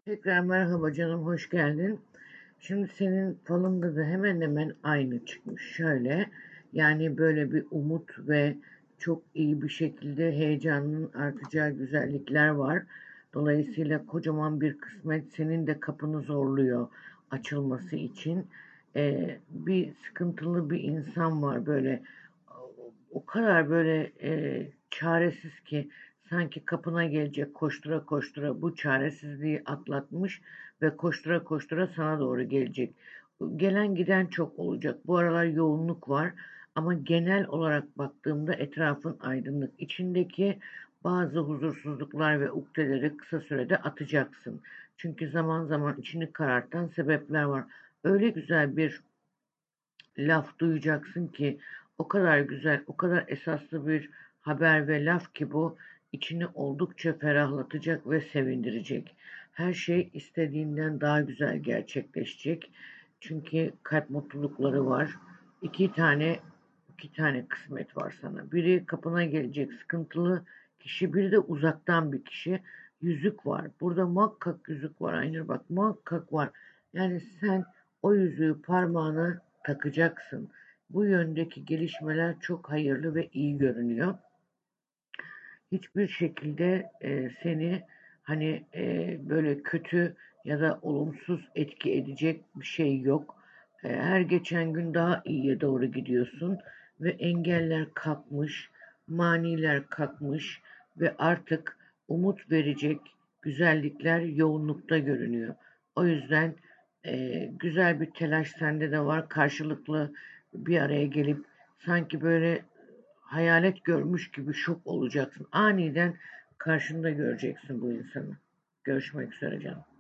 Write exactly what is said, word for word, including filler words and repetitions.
Tekrar merhaba canım, hoş geldin. Şimdi senin falında da hemen hemen aynı çıkmış. Şöyle, yani böyle bir umut ve çok iyi bir şekilde heyecanın artacağı güzellikler var. Dolayısıyla kocaman bir kısmet senin de kapını zorluyor açılması için. Ee, bir sıkıntılı bir insan var böyle, o kadar böyle e, çaresiz ki sanki kapına gelecek koştura koştura bu çaresizliği atlatmış ve koştura koştura sana doğru gelecek. Gelen giden çok olacak. Bu aralar yoğunluk var ama genel olarak baktığımda etrafın aydınlık. İçindeki bazı huzursuzluklar ve ukdeleri kısa sürede atacaksın. Çünkü zaman zaman içini karartan sebepler var. Öyle güzel bir laf duyacaksın ki o kadar güzel, o kadar esaslı bir haber ve laf ki bu içini oldukça ferahlatacak ve sevindirecek. Her şey istediğinden daha güzel gerçekleşecek. Çünkü kalp mutlulukları var. İki tane iki tane kısmet var sana. Biri kapına gelecek sıkıntılı kişi, biri de uzaktan bir kişi. Yüzük var. Burada muhakkak yüzük var. Aynur bak, muhakkak var. Yani sen o yüzüğü parmağına takacaksın. Bu yöndeki gelişmeler çok hayırlı ve iyi görünüyor. Hiçbir şekilde e, seni hani e, böyle kötü ya da olumsuz etki edecek bir şey yok. E, her geçen gün daha iyiye doğru gidiyorsun ve engeller kalkmış, maniler kalkmış ve artık umut verecek güzellikler yoğunlukta görünüyor. O yüzden e, güzel bir telaş sende de var. Karşılıklı bir araya gelip sanki böyle hayalet görmüş gibi şok olacaksın. Aniden karşında göreceksin bu insanı. Görüşmek üzere canım.